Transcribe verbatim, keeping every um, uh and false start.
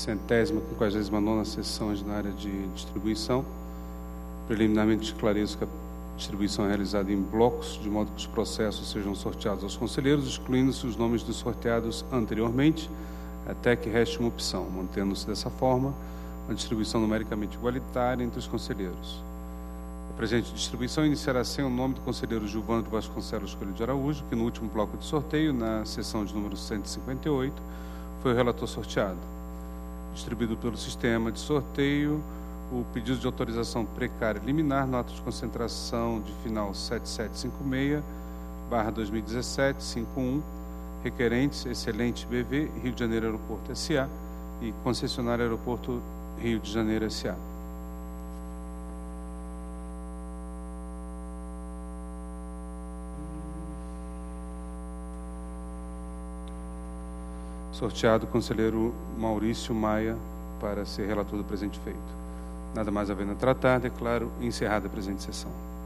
centésima, quinquagésima nona sessão ordinária de distribuição. Preliminarmente esclareço que a distribuição é realizada em blocos, de modo que os processos sejam sorteados aos conselheiros, excluindo-se os nomes dos sorteados anteriormente, até que reste uma opção, mantendo-se dessa forma uma distribuição numericamente igualitária entre os conselheiros. A presente distribuição iniciará sem o nome do conselheiro Gilvandro Vasconcelos Coelho de Araújo, que no último bloco de sorteio, na sessão de número cento e cinquenta e oito, foi o relator sorteado. Distribuído pelo sistema de sorteio, o pedido de autorização precária liminar no ato de concentração de final sete sete cinco seis, barra dois mil e dezessete, cinquenta e um, requerentes Excelente B V, Rio de Janeiro Aeroporto S A e Concessionária Aeroporto Rio de Janeiro S A. Sorteado o conselheiro Maurício Maia para ser relator do presente feito. Nada mais havendo a tratar, declaro encerrada a presente sessão.